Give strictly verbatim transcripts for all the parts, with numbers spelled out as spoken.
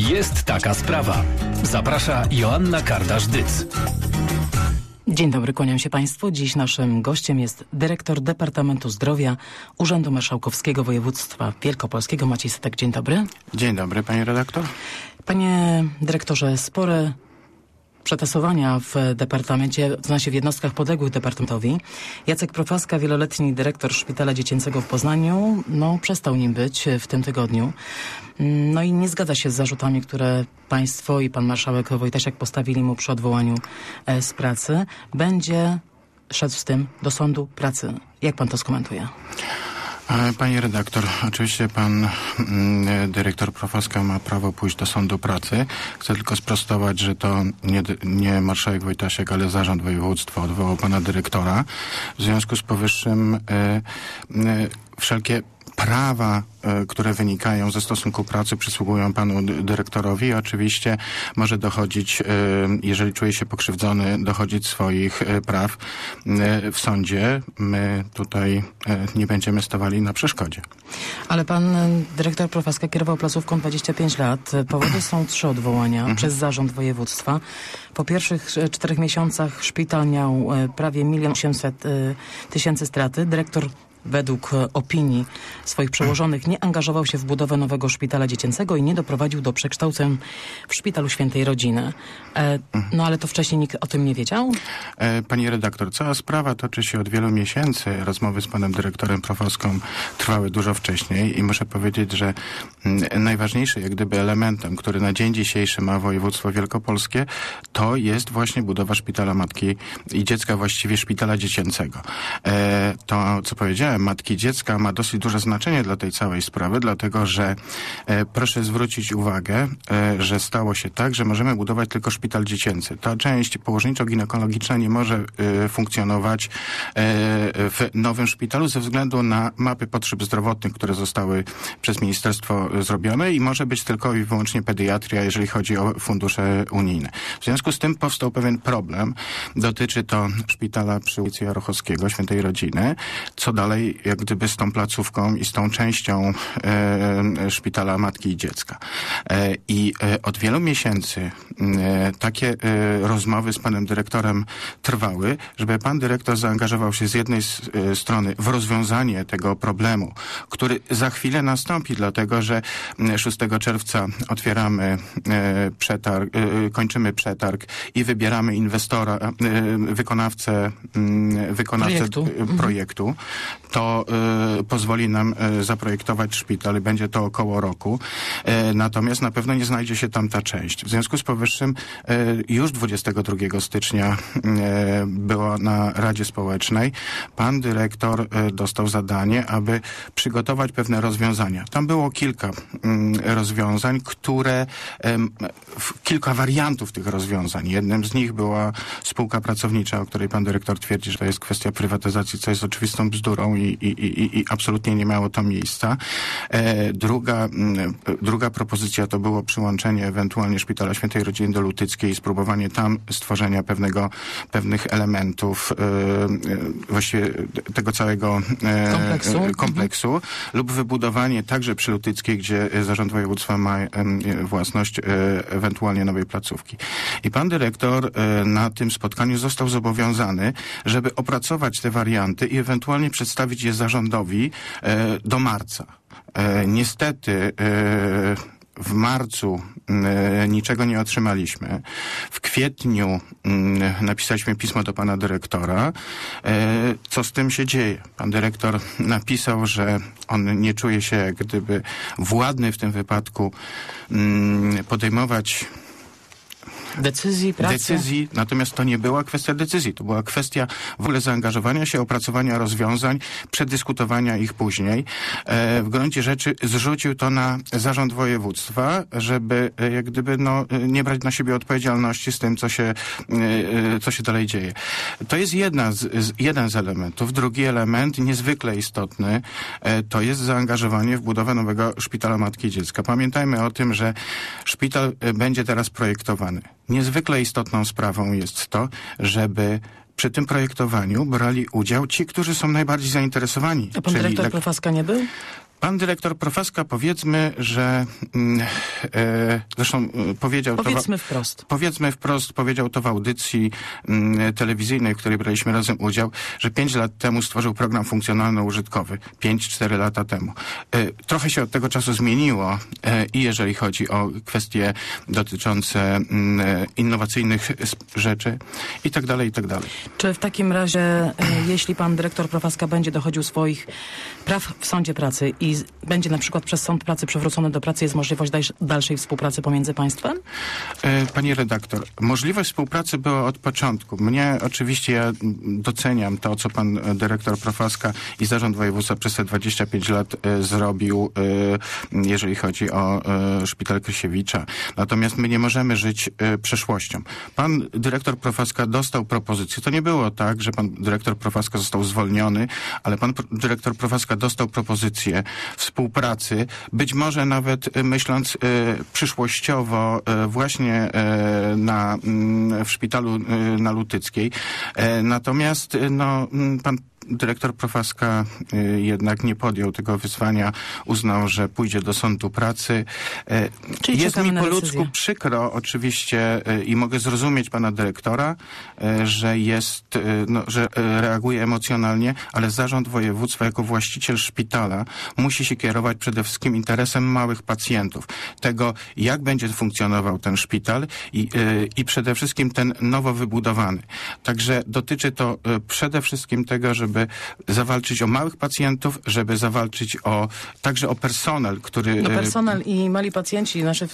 Jest taka sprawa. Zaprasza Joanna Kardasz-Dyc. Dzień dobry, kłaniam się Państwu. Dziś naszym gościem jest dyrektor Departamentu Zdrowia Urzędu Marszałkowskiego Województwa Wielkopolskiego Maciej Setek. Dzień dobry. Dzień dobry, pani redaktor. Panie dyrektorze, spore przetasowania w departamencie, to znaczy w jednostkach podległych departamentowi. Jacek Profaska, wieloletni dyrektor Szpitala Dziecięcego w Poznaniu, no przestał nim być w tym tygodniu. No i nie zgadza się z zarzutami, które państwo i pan marszałek Wojtasiak postawili mu przy odwołaniu z pracy. Będzie szedł z tym do sądu pracy. Jak pan to skomentuje? Pani redaktor, oczywiście pan mm, dyrektor Profaska ma prawo pójść do sądu pracy. Chcę tylko sprostować, że to nie, nie marszałek Wojtasiak, ale zarząd województwa odwołał pana dyrektora. W związku z powyższym y, y, wszelkie prawa, y, które wynikają ze stosunku pracy, przysługują panu dyrektorowi i oczywiście może dochodzić, y, jeżeli czuje się pokrzywdzony, dochodzić swoich y, praw y, w sądzie. My tutaj y, nie będziemy stawali na przeszkodzie. Ale pan dyrektor Profaska kierował placówką dwadzieścia pięć lat. Powody są trzy odwołania mhm. przez zarząd województwa. Po pierwszych czterech miesiącach szpital miał prawie milion osiemset tysięcy straty. Dyrektor według opinii swoich przełożonych nie angażował się w budowę nowego szpitala dziecięcego i nie doprowadził do przekształceń w Szpitalu Świętej Rodziny. E, no ale to wcześniej nikt o tym nie wiedział? E, pani redaktor, cała sprawa toczy się od wielu miesięcy. Rozmowy z panem dyrektorem Profaską trwały dużo wcześniej i muszę powiedzieć, że m, najważniejszy jak gdyby elementem, który na dzień dzisiejszy ma województwo wielkopolskie, to jest właśnie budowa szpitala matki i dziecka, właściwie szpitala dziecięcego. E, to, co powiedziałem, matki i dziecka ma dosyć duże znaczenie dla tej całej sprawy, dlatego że e, proszę zwrócić uwagę, e, że stało się tak, że możemy budować tylko szpital dziecięcy. Ta część położniczo-ginekologiczna nie może e, funkcjonować e, w nowym szpitalu ze względu na mapy potrzeb zdrowotnych, które zostały przez ministerstwo zrobione i może być tylko i wyłącznie pediatria, jeżeli chodzi o fundusze unijne. W związku z tym powstał pewien problem. Dotyczy to szpitala przy ulicy Jarochowskiego, Świętej Rodziny. Co dalej jak gdyby z tą placówką i z tą częścią e, szpitala matki i dziecka. E, I e, od wielu miesięcy e, takie e, rozmowy z panem dyrektorem trwały, żeby pan dyrektor zaangażował się z jednej z, e, strony w rozwiązanie tego problemu, który za chwilę nastąpi, dlatego że szóstego czerwca otwieramy e, przetarg, e, kończymy przetarg i wybieramy inwestora, e, wykonawcę, e, wykonawcę projektu. E, projektu. To y, pozwoli nam y, zaprojektować szpital i będzie to około roku. Y, natomiast na pewno nie znajdzie się tam ta część. W związku z powyższym y, już dwudziestego drugiego stycznia y, było na Radzie Społecznej. Pan dyrektor y, dostał zadanie, aby przygotować pewne rozwiązania. Tam było kilka y, rozwiązań, które y, w, kilka wariantów tych rozwiązań. Jednym z nich była spółka pracownicza, o której pan dyrektor twierdzi, że to jest kwestia prywatyzacji, co jest oczywistą bzdurą i, i, i, i absolutnie nie miało to miejsca. E, druga, m, druga propozycja to było przyłączenie ewentualnie Szpitala Świętej Rodziny do Lutyckiej i spróbowanie tam stworzenia pewnego, pewnych elementów e, e, właściwie tego całego e, kompleksu, kompleksu mhm. lub wybudowanie także przy Lutyckiej, gdzie zarząd województwa ma e, własność e, ewentualnie nowej placówki. I pan dyrektor e, na tym spotkaniu został zobowiązany, żeby opracować te warianty i ewentualnie przedstawić je zarządowi e, do marca. E, niestety e, w marcu e, niczego nie otrzymaliśmy. W kwietniu e, napisaliśmy pismo do pana dyrektora. E, co z tym się dzieje? Pan dyrektor napisał, że on nie czuje się jak gdyby władny w tym wypadku e, podejmować Decyzji, pracy? Decyzji, natomiast to nie była kwestia decyzji, to była kwestia w ogóle zaangażowania się, opracowania rozwiązań, przedyskutowania ich później. E, w gruncie rzeczy zrzucił to na zarząd województwa, żeby e, jak gdyby no, nie brać na siebie odpowiedzialności z tym, co się, e, co się dalej dzieje. To jest jedna z, z, jeden z elementów. Drugi element, niezwykle istotny, e, to jest zaangażowanie w budowę nowego szpitala matki i dziecka. Pamiętajmy o tym, że szpital będzie teraz projektowany. Niezwykle istotną sprawą jest to, żeby przy tym projektowaniu brali udział ci, którzy są najbardziej zainteresowani. A pan dyrektor Profaska nie był? Pan dyrektor Profaska, powiedzmy, że e, zresztą powiedział Powiedzmy to... wprost. Powiedzmy wprost, powiedział to w audycji m, telewizyjnej, w której braliśmy razem udział, że pięć lat temu stworzył program funkcjonalno-użytkowy. Pięć, cztery lata temu. E, trochę się od tego czasu zmieniło e, i jeżeli chodzi o kwestie dotyczące m, innowacyjnych rzeczy i tak dalej, i tak dalej. Czy w takim razie, e, jeśli pan dyrektor Profaska będzie dochodził swoich praw w sądzie pracy i z, będzie na przykład przez sąd pracy przywrócony do pracy, jest możliwość daj, dalszej współpracy pomiędzy państwem? E, Pani redaktor, możliwość współpracy była od początku. Mnie oczywiście, ja doceniam to, co pan dyrektor Profaska i Zarząd Województwa przez te dwadzieścia pięć lat e, zrobił, e, jeżeli chodzi o e, Szpital Krysiewicza. Natomiast my nie możemy żyć e, przeszłością. Pan dyrektor Profaska dostał propozycję. To nie było tak, że pan dyrektor Profaska został zwolniony, ale pan dyrektor Profaska dostał propozycję współpracy, być może nawet e, myśląc e, przyszłościowo e, właśnie e, na, m, w szpitalu e, na Lutyckiej. E, natomiast e, no, m, pan dyrektor Profaska y, jednak nie podjął tego wyzwania, uznał, że pójdzie do sądu pracy. E, Czyli jest mi po ludzku decyzję. przykro oczywiście y, i mogę zrozumieć pana dyrektora, y, że jest, y, no, że y, reaguje emocjonalnie, ale zarząd województwa jako właściciel szpitala musi się kierować przede wszystkim interesem małych pacjentów. Tego, jak będzie funkcjonował ten szpital i, y, i przede wszystkim ten nowo wybudowany. Także dotyczy to y, przede wszystkim tego, żeby żeby zawalczyć o małych pacjentów, żeby zawalczyć o także o personel, który... No personel i mali pacjenci, nasze,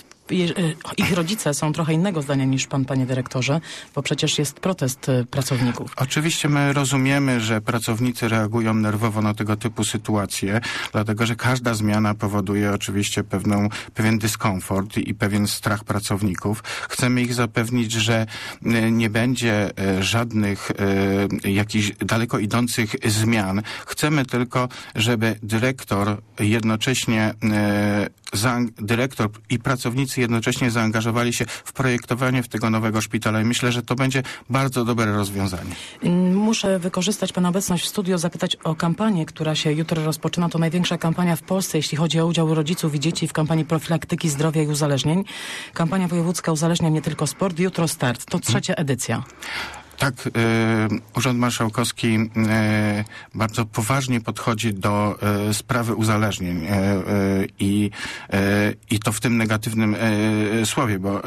ich rodzice są trochę innego zdania niż pan, panie dyrektorze, bo przecież jest protest pracowników. Oczywiście my rozumiemy, że pracownicy reagują nerwowo na tego typu sytuacje, dlatego że każda zmiana powoduje oczywiście pewną, pewien dyskomfort i pewien strach pracowników. Chcemy ich zapewnić, że nie będzie żadnych e, jakichś daleko idących zmian. Chcemy tylko, żeby dyrektor jednocześnie e, zaang- dyrektor i pracownicy jednocześnie zaangażowali się w projektowanie tego nowego szpitala i myślę, że to będzie bardzo dobre rozwiązanie. Muszę wykorzystać pana obecność w studiu, zapytać o kampanię, która się jutro rozpoczyna. To największa kampania w Polsce, jeśli chodzi o udział rodziców i dzieci w kampanii profilaktyki zdrowia i uzależnień. Kampania wojewódzka Uzależnia nie tylko sport. Jutro start. To trzecia edycja. Tak, y, Urząd Marszałkowski y, bardzo poważnie podchodzi do y, sprawy uzależnień y, y, i y, to w tym negatywnym y, słowie, bo,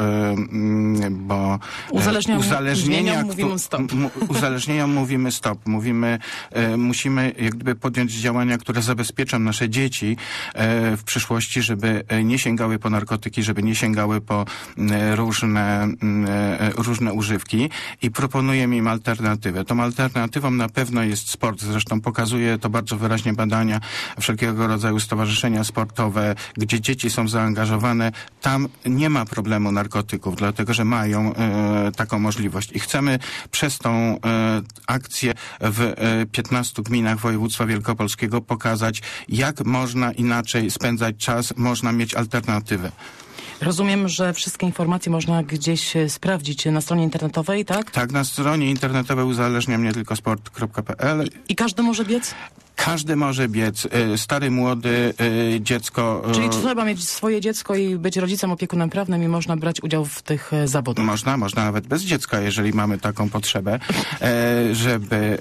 y, bo uzależnieniom, uzależnienia mówimy stop. M, uzależnieniom mówimy stop. Mówimy, y, musimy jak gdyby podjąć działania, które zabezpieczą nasze dzieci y, w przyszłości, żeby nie sięgały po narkotyki, żeby nie sięgały po y, różne, y, różne używki i proponuję im alternatywę. Tą alternatywą na pewno jest sport. Zresztą pokazuje to bardzo wyraźnie badania wszelkiego rodzaju stowarzyszenia sportowe, gdzie dzieci są zaangażowane. Tam nie ma problemu narkotyków, dlatego że mają e, taką możliwość. I chcemy przez tą e, akcję w e, piętnastu gminach województwa wielkopolskiego pokazać, jak można inaczej spędzać czas, można mieć alternatywę. Rozumiem, że wszystkie informacje można gdzieś sprawdzić na stronie internetowej, tak? Tak, na stronie internetowej uzależnia mnie tylko sport kropka p l. I, I każdy może biec? Każdy może biec. Stary, młody, dziecko. Czyli trzeba mieć swoje dziecko i być rodzicem, opiekunem prawnym i można brać udział w tych zawodach? Można, można nawet bez dziecka, jeżeli mamy taką potrzebę, żeby,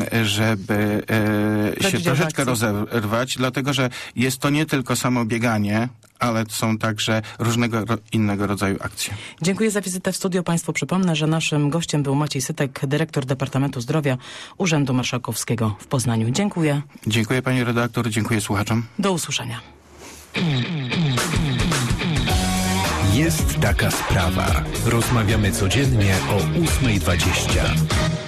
żeby się troszeczkę rozerwać, dlatego że jest to nie tylko samo bieganie, ale są także różnego innego rodzaju akcje. Dziękuję za wizytę w studio. Państwu przypomnę, że naszym gościem był Maciej Sytek, dyrektor Departamentu Zdrowia Urzędu Marszałkowskiego w Poznaniu. Dziękuję. Dziękuję pani redaktor, dziękuję słuchaczom. Do usłyszenia. Jest taka sprawa. Rozmawiamy codziennie o ósma dwadzieścia.